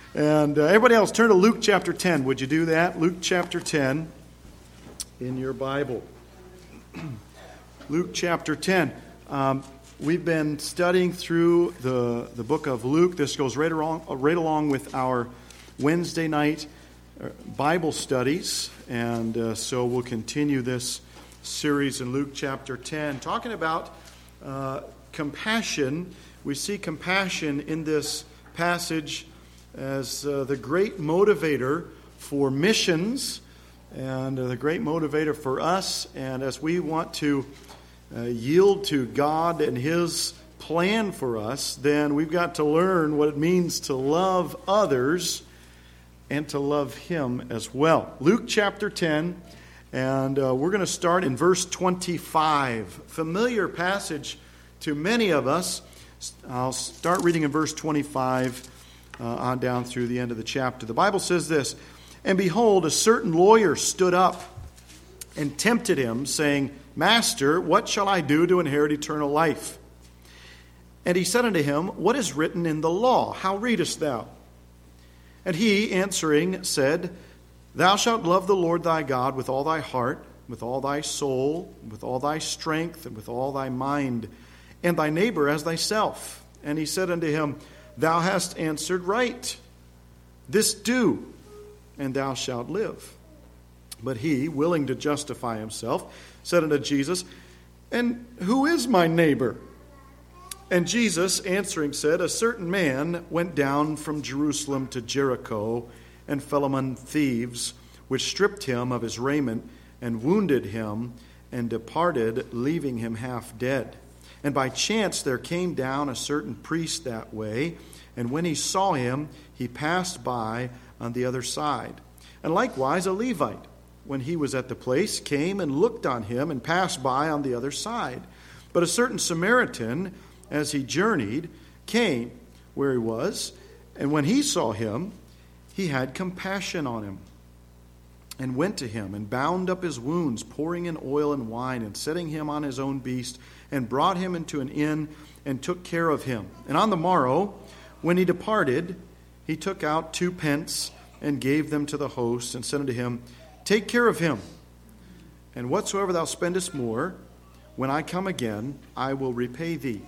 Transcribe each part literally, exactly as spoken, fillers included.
And uh, everybody else, turn to Luke chapter ten. Would you do that? Luke chapter ten in your Bible. Luke chapter ten. Um, we've been studying through the, the book of Luke. This goes right along, right along with our Wednesday night Bible studies. And uh, so we'll continue this series in Luke chapter ten, talking about uh, compassion. We see compassion in this passage as uh, the great motivator for missions and uh, the great motivator for us. And as we want to uh, yield to God and His plan for us, then we've got to learn what it means to love others and to love Him as well. Luke chapter ten, and uh, we're going to start in verse twenty-five. Familiar passage to many of us. I'll start reading in verse twenty-five uh, on down through the end of the chapter. The Bible says this, "And behold, a certain lawyer stood up and tempted him, saying, Master, what shall I do to inherit eternal life? And he said unto him, What is written in the law? How readest thou? And he, answering, said, Thou shalt love the Lord thy God with all thy heart, with all thy soul, with all thy strength, and with all thy mind, and thy neighbor as thyself. And he said unto him, Thou hast answered right. This do, and thou shalt live. But he, willing to justify himself, said unto Jesus, And who is my neighbor? And Jesus, answering, said, A certain man went down from Jerusalem to Jericho, and fell among thieves, which stripped him of his raiment, and wounded him, and departed, leaving him half dead. And by chance there came down a certain priest that way, and when he saw him, he passed by on the other side. And likewise a Levite, when he was at the place, came and looked on him, and passed by on the other side. But a certain Samaritan, as he journeyed, came where he was, and when he saw him, he had compassion on him, and went to him, and bound up his wounds, pouring in oil and wine, and setting him on his own beast, and brought him into an inn, and took care of him. And on the morrow, when he departed, he took out two pence, and gave them to the host, and said unto him, Take care of him, and whatsoever thou spendest more, when I come again, I will repay thee.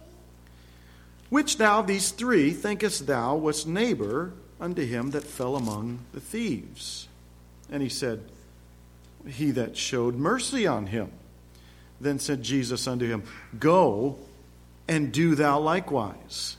Which now of these three thinkest thou was neighbor unto him that fell among the thieves? And he said, He that showed mercy on him. Then said Jesus unto him, Go and do thou likewise.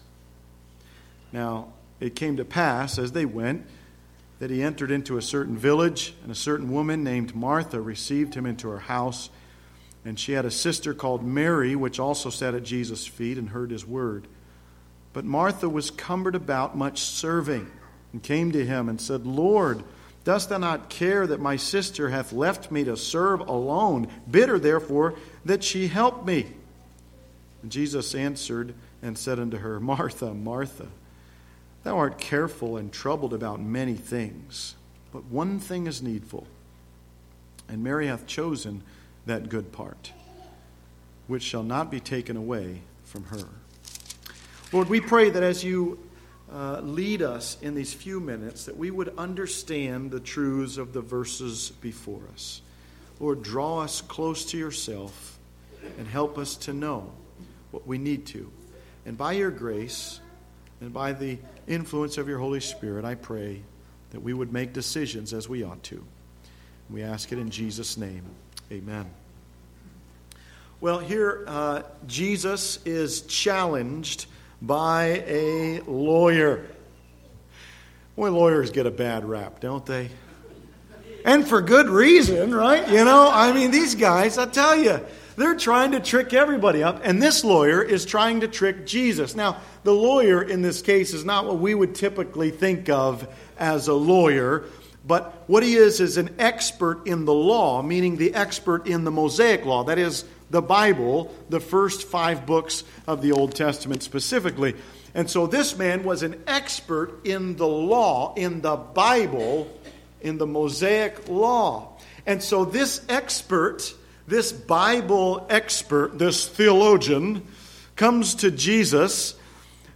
Now it came to pass, as they went, that he entered into a certain village, and a certain woman named Martha received him into her house. And she had a sister called Mary, which also sat at Jesus' feet and heard his word. But Martha was cumbered about much serving, and came to him and said, Lord, dost thou not care that my sister hath left me to serve alone? Bid her therefore that she help me. And Jesus answered and said unto her, Martha, Martha, thou art careful and troubled about many things, but one thing is needful. And Mary hath chosen that good part, which shall not be taken away from her. Lord, we pray that as you uh, lead us in these few minutes, that we would understand the truths of the verses before us. Lord, draw us close to yourself and help us to know what we need to. And by your grace and by the influence of your Holy Spirit, I pray that we would make decisions as we ought to. We ask it in Jesus' name. Amen. Well, here uh, Jesus is challenged by a lawyer. Boy, lawyers get a bad rap, don't they? And for good reason, right? You know, I mean, these guys, I tell you, they're trying to trick everybody up, and this lawyer is trying to trick Jesus. Now, the lawyer in this case is not what we would typically think of as a lawyer, but what he is is an expert in the law, meaning the expert in the Mosaic law. That is, the Bible, the first five books of the Old Testament specifically. And so this man was an expert in the law, in the Bible, in the Mosaic law. And so this expert, this Bible expert, this theologian, comes to Jesus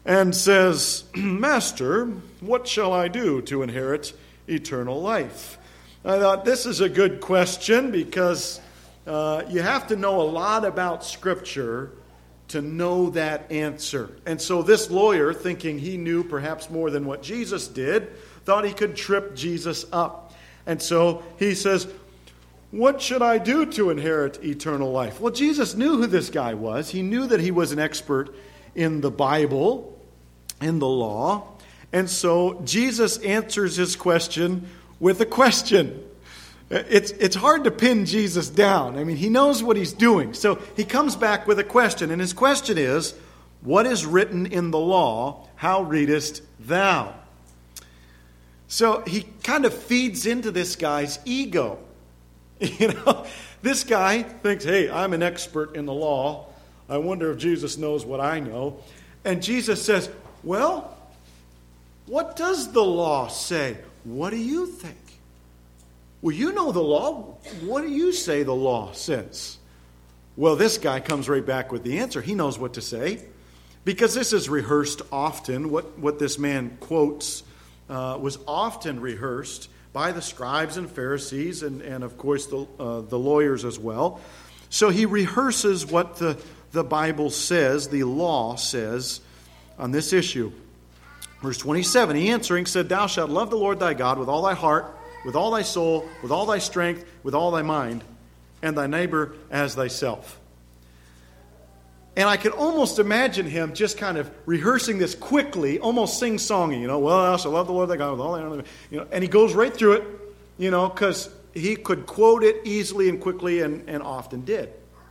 and says, Master, what shall I do to inherit eternal life? I thought this is a good question because uh, you have to know a lot about Scripture to know that answer. And so this lawyer, thinking he knew perhaps more than what Jesus did, thought he could trip Jesus up. And so he says, what should I do to inherit eternal life? Well, Jesus knew who this guy was. He knew that he was an expert in the Bible, in the law. And so Jesus answers his question with a question. It's, it's hard to pin Jesus down. I mean, he knows what he's doing. So he comes back with a question. And his question is, what is written in the law? How readest thou? So he kind of feeds into this guy's ego. You know, this guy thinks, hey, I'm an expert in the law. I wonder if Jesus knows what I know. And Jesus says, well, what does the law say? What do you think? Well, you know the law. What do you say the law says? Well, this guy comes right back with the answer. He knows what to say. Because this is rehearsed often. What, what this man quotes uh, was often rehearsed by the scribes and Pharisees and, and of course, the, uh, the lawyers as well. So he rehearses what the, the Bible says, the law says, on this issue. Verse twenty-seven, he answering said, Thou shalt love the Lord thy God with all thy heart, with all thy soul, with all thy strength, with all thy mind, and thy neighbor as thyself. And I can almost imagine him just kind of rehearsing this quickly, almost sing-songing, you know, well, thou shalt love the Lord thy God with all thy heart, you know, and he goes right through it, you know, because he could quote it easily and quickly and, and often did.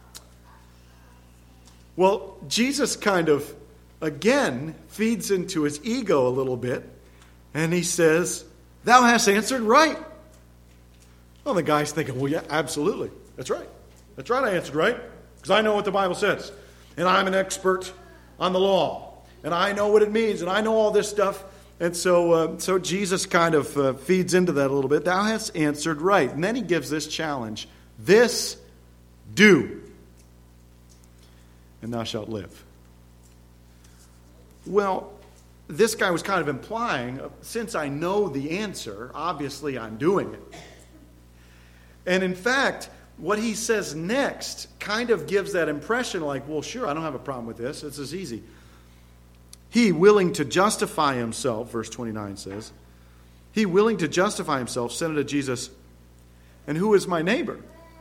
Well, Jesus kind of, again, feeds into his ego a little bit, and he says, Thou hast answered right. Well, the guy's thinking, well, yeah, absolutely. That's right. That's right, I answered right, because I know what the Bible says. And I'm an expert on the law. And I know what it means. And I know all this stuff. And so uh, so Jesus kind of uh, feeds into that a little bit. Thou hast answered right. And then he gives this challenge. This do, and thou shalt live. Well, this guy was kind of implying, since I know the answer, obviously I'm doing it. And in fact, what he says next kind of gives that impression like, well, sure, I don't have a problem with this. It's as easy. He, willing to justify himself, verse twenty-nine says, he, willing to justify himself, said unto Jesus, and who is my neighbor?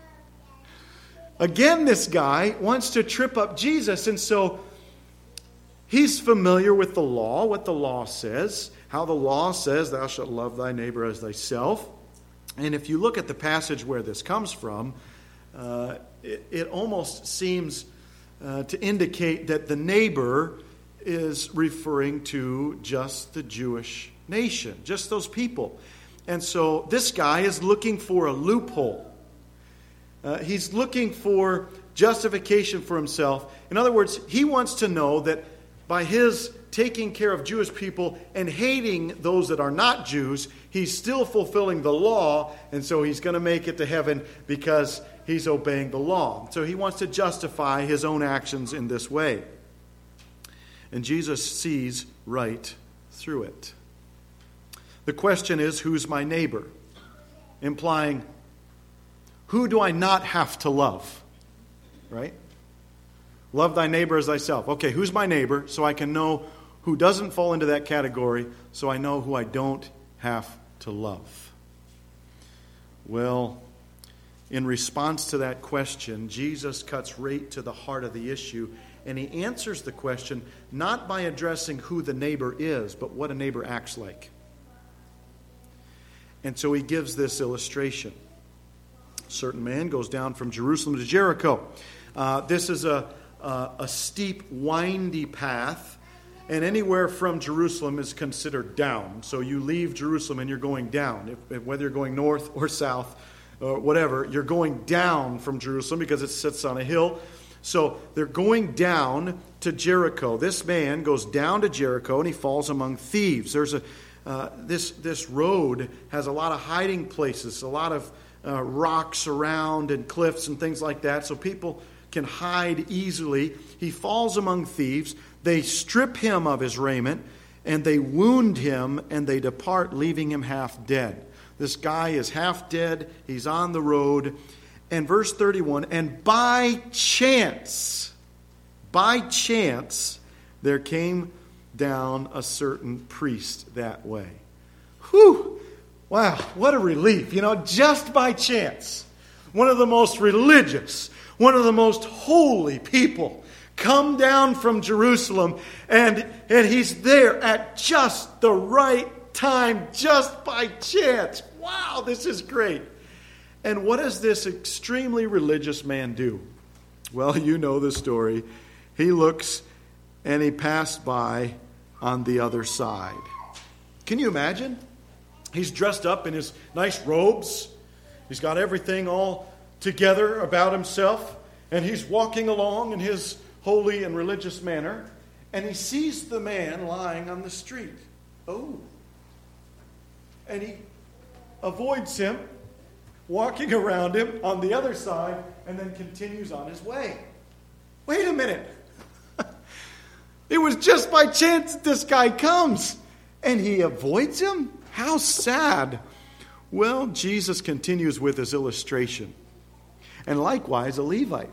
Again, this guy wants to trip up Jesus, and so he's familiar with the law, what the law says, how the law says, thou shalt love thy neighbor as thyself. And if you look at the passage where this comes from, uh, it, it almost seems uh, to indicate that the neighbor is referring to just the Jewish nation, just those people. And so this guy is looking for a loophole. Uh, he's looking for justification for himself. In other words, he wants to know that by his taking care of Jewish people and hating those that are not Jews, he's still fulfilling the law, and so he's going to make it to heaven because he's obeying the law. So he wants to justify his own actions in this way. And Jesus sees right through it. The question is, who's my neighbor? Implying, who do I not have to love? Right? Love thy neighbor as thyself. Okay, who's my neighbor? So I can know who doesn't fall into that category, so I know who I don't have to love. Well, in response to that question, Jesus cuts right to the heart of the issue, and he answers the question not by addressing who the neighbor is, but what a neighbor acts like. And so he gives this illustration. A certain man goes down from Jerusalem to Jericho. Uh, this is a, a, a steep, windy path. And anywhere from Jerusalem is considered down. So you leave Jerusalem and you're going down. If, if, whether you're going north or south or whatever, you're going down from Jerusalem because it sits on a hill. So they're going down to Jericho. This man goes down to Jericho and he falls among thieves. There's a uh, this this road has a lot of hiding places, a lot of uh, rocks around and cliffs and things like that. So people can hide easily. He falls among thieves. They strip him of his raiment, and they wound him, and they depart, leaving him half dead. This guy is half dead. He's on the road. And verse thirty-one, and by chance, by chance, there came down a certain priest that way. Whew! Wow, what a relief. You know, just by chance, one of the most religious, one of the most holy people come down from Jerusalem, and, and he's there at just the right time, just by chance. Wow, this is great. And what does this extremely religious man do? Well, you know the story. He looks and he passed by on the other side. Can you imagine? He's dressed up in his nice robes. He's got everything all together about himself. And he's walking along in his holy and religious manner. And he sees the man lying on the street. Oh. And he avoids him, walking around him on the other side, and then continues on his way. Wait a minute. It was just by chance that this guy comes, and he avoids him? How sad. Well, Jesus continues with his illustration. And likewise, a Levite.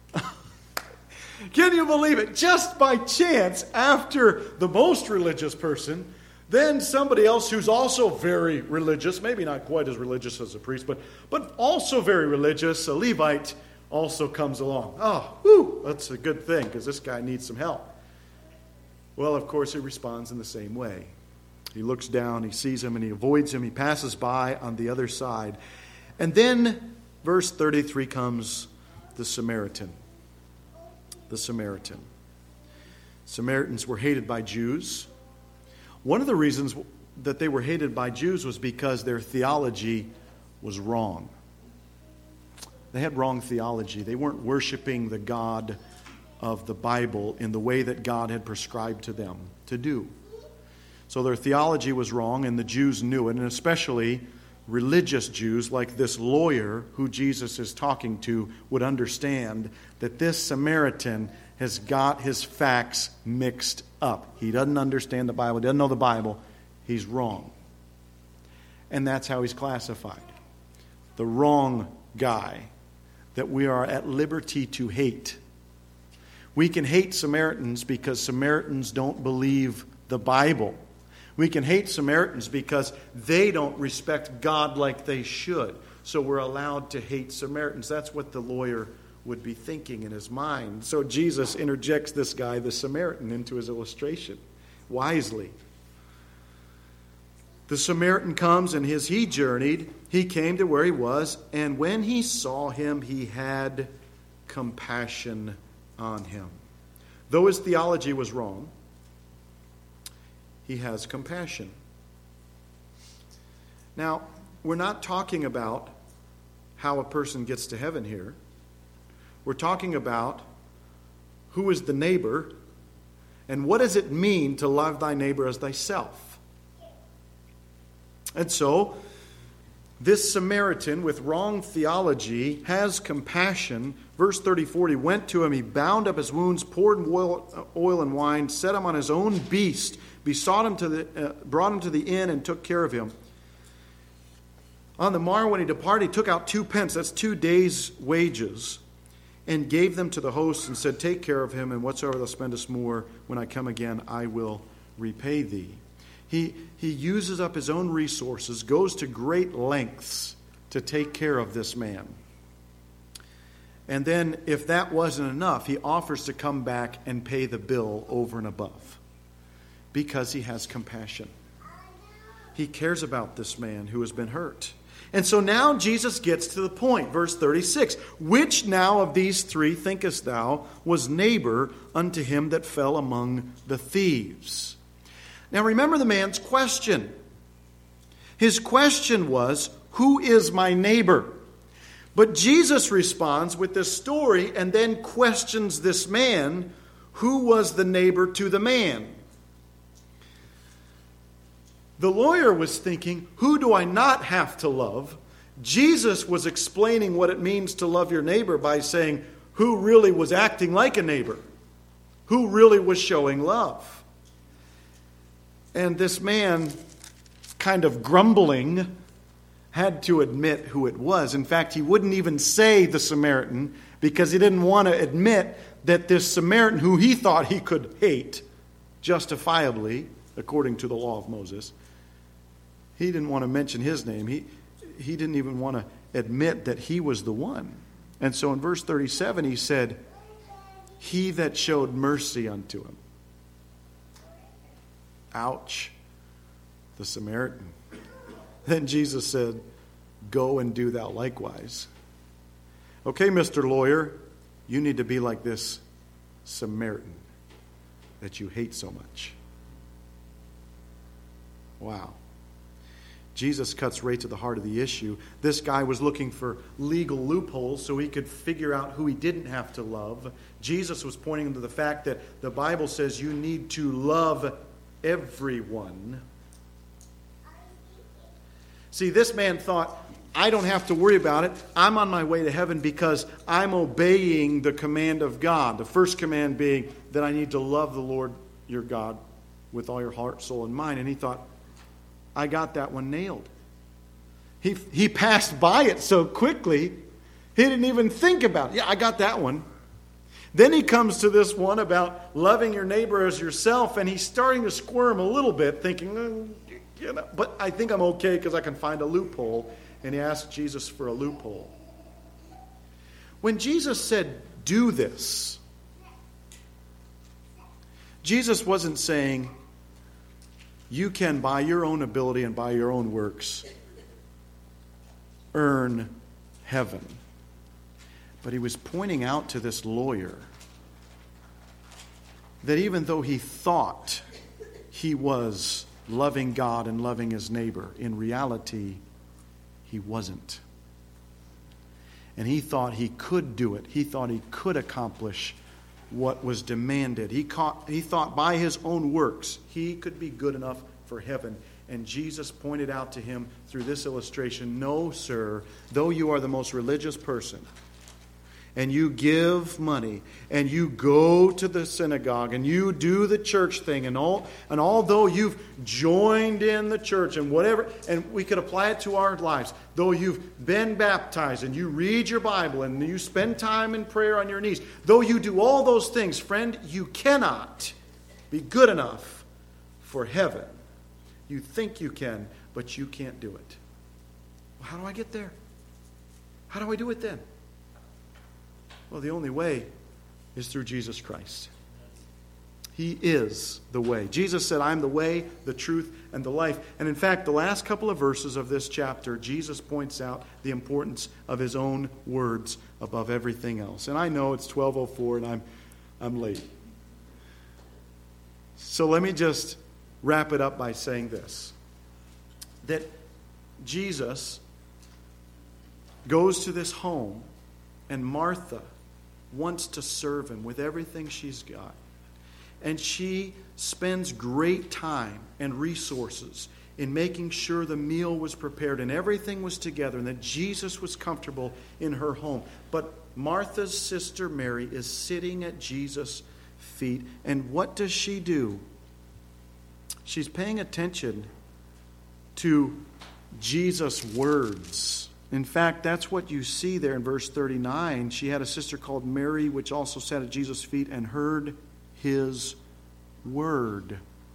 Can you believe it? Just by chance, after the most religious person, then somebody else who's also very religious, maybe not quite as religious as a priest, but, but also very religious, a Levite, also comes along. Oh, whew, that's a good thing, because this guy needs some help. Well, of course, he responds in the same way. He looks down, he sees him, and he avoids him. He passes by on the other side. And then, verse thirty-three comes the Samaritan. The Samaritan. Samaritans were hated by Jews. One of the reasons that they were hated by Jews was because their theology was wrong. They had wrong theology. They weren't worshiping the God of the Bible in the way that God had prescribed to them to do. So their theology was wrong, and the Jews knew it, and especially religious Jews like this lawyer who Jesus is talking to would understand that this Samaritan has got his facts mixed up. He doesn't understand the Bible, doesn't know the Bible. He's wrong. And that's how he's classified. The wrong guy that we are at liberty to hate. We can hate Samaritans because Samaritans don't believe the Bible. We can hate Samaritans because they don't respect God like they should. So we're allowed to hate Samaritans. That's what the lawyer would be thinking in his mind. So Jesus interjects this guy, the Samaritan, into his illustration wisely. The Samaritan comes, and as he journeyed, he came to where he was, and when he saw him, he had compassion on him. Though his theology was wrong, he has compassion. Now, we're not talking about how a person gets to heaven here. We're talking about who is the neighbor and what does it mean to love thy neighbor as thyself. And so, this Samaritan with wrong theology has compassion. Verse thirty-four, he went to him, he bound up his wounds, poured oil, oil and wine, set him on his own beast, besought him to the, uh, brought him to the inn and took care of him. On the morrow when he departed, he took out two pence, that's two days' wages, and gave them to the host and said, take care of him, and whatsoever thou spendest more, when I come again, I will repay thee. He, he uses up his own resources, goes to great lengths to take care of this man. And then, if that wasn't enough, he offers to come back and pay the bill over and above. Because he has compassion. He cares about this man who has been hurt. And so now Jesus gets to the point, verse thirty-six. Which now of these three thinkest thou was neighbor unto him that fell among the thieves? Now remember the man's question. His question was, who is my neighbor? But Jesus responds with this story and then questions this man, who was the neighbor to the man? The lawyer was thinking, who do I not have to love? Jesus was explaining what it means to love your neighbor by saying, who really was acting like a neighbor? who really was showing love. And this man, kind of grumbling, had to admit who it was. In fact, he wouldn't even say the Samaritan because he didn't want to admit that this Samaritan, who he thought he could hate justifiably, according to the law of Moses, he didn't want to mention his name. He, he didn't even want to admit that he was the one. And so in verse thirty-seven, he said, he that showed mercy unto him. Ouch. The Samaritan. Then Jesus said, go and do thou likewise. Okay, Mister Lawyer, you need to be like this Samaritan that you hate so much. Wow. Jesus cuts right to the heart of the issue. This guy was looking for legal loopholes so he could figure out who he didn't have to love. Jesus was pointing him to the fact that the Bible says you need to love everyone. See, this man thought, I don't have to worry about it. I'm on my way to heaven because I'm obeying the command of God. The first command being that I need to love the Lord your God with all your heart, soul, and mind. And he thought, I got that one nailed. He, he passed by it so quickly, he didn't even think about it. Yeah, I got that one. Then he comes to this one about loving your neighbor as yourself, and he's starting to squirm a little bit, thinking, mm, you know, but I think I'm okay because I can find a loophole. And he asked Jesus for a loophole. When Jesus said, do this, Jesus wasn't saying, you can, by your own ability and by your own works, earn heaven. But he was pointing out to this lawyer that even though he thought he was loving God and loving his neighbor, in reality, he wasn't. And he thought he could do it. He thought he could accomplish what was demanded. He, caught, he thought by his own works he could be good enough for heaven. And Jesus pointed out to him through this illustration, no, sir, though you are the most religious person, and you give money, and you go to the synagogue, and you do the church thing, and all, and although you've joined in the church and whatever, and we could apply it to our lives, though you've been baptized, and you read your Bible, and you spend time in prayer on your knees, though you do all those things, friend, you cannot be good enough for heaven. You think you can, but you can't do it. Well, how do I get there? How do I do it then? Well, the only way is through Jesus Christ. He is the way. Jesus said, I am the way, the truth, and the life. And in fact, the last couple of verses of this chapter, Jesus points out the importance of his own words above everything else. And I know it's twelve oh four and I'm, I'm late. So let me just wrap it up by saying this. That Jesus goes to this home, and Martha wants to serve him with everything she's got. And she spends great time and resources in making sure the meal was prepared and everything was together and that Jesus was comfortable in her home. But Martha's sister Mary is sitting at Jesus' feet. And what does she do? She's paying attention to Jesus' words. In fact, that's what you see there in verse thirty-nine. She had a sister called Mary, which also sat at Jesus' feet and heard his word.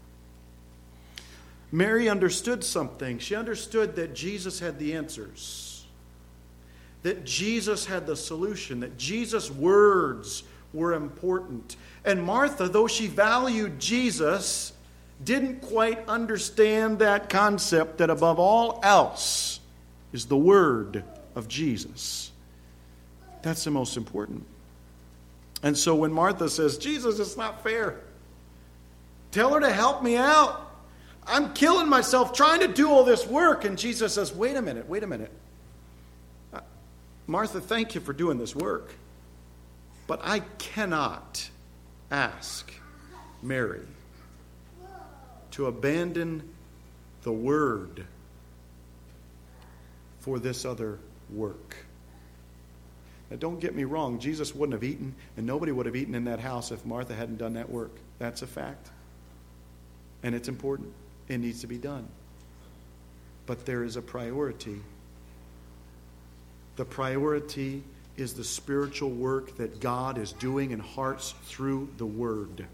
Mary understood something. She understood that Jesus had the answers, that Jesus had the solution, that Jesus' words were important. And Martha, though she valued Jesus, didn't quite understand that concept that above all else is the word of Jesus. That's the most important. And so when Martha says, Jesus, it's not fair. Tell her to help me out. I'm killing myself trying to do all this work. And Jesus says, wait a minute, wait a minute. Uh, Martha, thank you for doing this work. But I cannot ask Mary to abandon the word for this other work. Now, don't get me wrong. Jesus wouldn't have eaten, and nobody would have eaten in that house if Martha hadn't done that work. That's a fact. And it's important. It needs to be done. But there is a priority. The priority is the spiritual work that God is doing in hearts through the Word.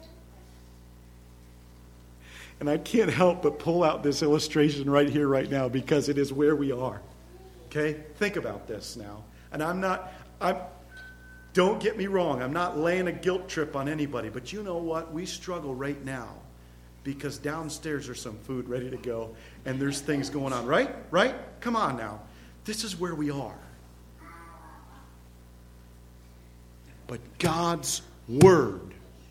And I can't help but pull out this illustration right here, right now, because it is where we are. Okay? Think about this now. And I'm not, I'm, don't get me wrong, I'm not laying a guilt trip on anybody, but you know what? We struggle right now because downstairs there's some food ready to go and there's things going on, right? Right? Come on now. This is where we are. But God's Word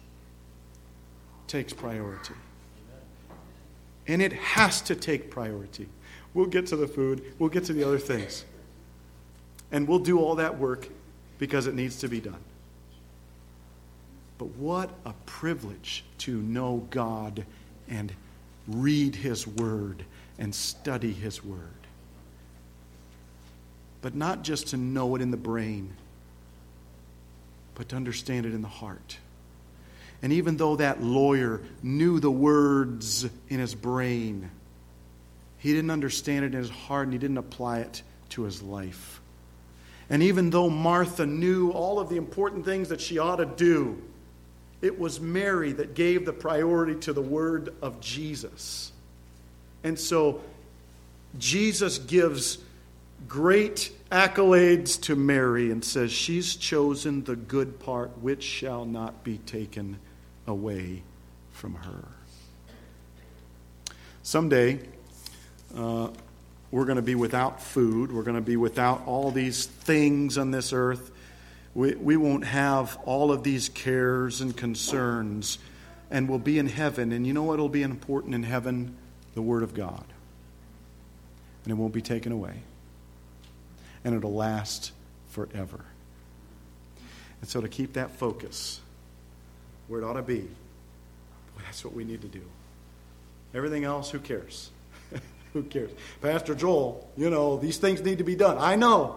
takes priority. And it has to take priority. We'll get to the food. We'll get to the other things. And we'll do all that work because it needs to be done. But what a privilege to know God and read His Word and study His Word. But not just to know it in the brain, but to understand it in the heart. And even though that lawyer knew the words in his brain, he didn't understand it in his heart and he didn't apply it to his life. And even though Martha knew all of the important things that she ought to do, it was Mary that gave the priority to the word of Jesus. And so Jesus gives great accolades to Mary and says she's chosen the good part which shall not be taken away from her. Someday, uh, we're going to be without food. We're going to be without all these things on this earth. We, we won't have all of these cares and concerns. And we'll be in heaven. And you know what will be important in heaven? The Word of God. And it won't be taken away. And it'll last forever. And so to keep that focus where it ought to be, that's what we need to do. Everything else, who cares? Who cares? Pastor Joel, you know, these things need to be done. I know.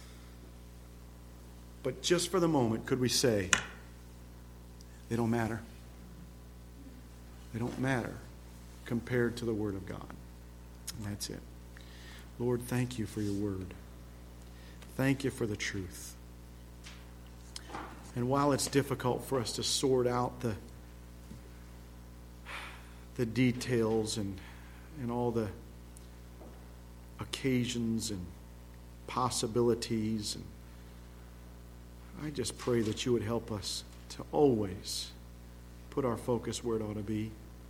But just for the moment, could we say, they don't matter. They don't matter compared to the Word of God. And that's it. Lord, thank you for your Word. Thank you for the truth. And while it's difficult for us to sort out the the details and, and all the occasions and possibilities, and I just pray that you would help us to always put our focus where it ought to be.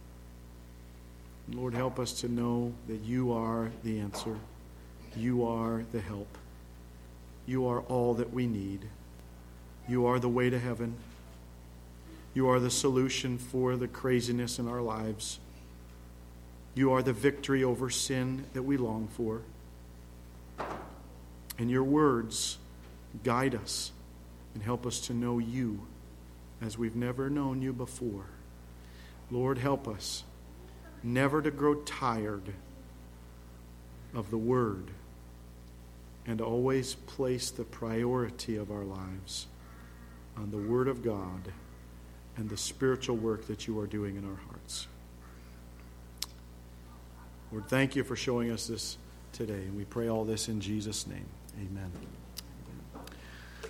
Lord, help us to know that you are the answer. You are the help. You are all that we need. You are the way to heaven. You are the solution for the craziness in our lives. You are the victory over sin that we long for. And your words guide us and help us to know you as we've never known you before. Lord, help us never to grow tired of the Word and always place the priority of our lives on the Word of God and the spiritual work that you are doing in our hearts. Lord, thank you for showing us this today. And we pray all this in Jesus' name. Amen.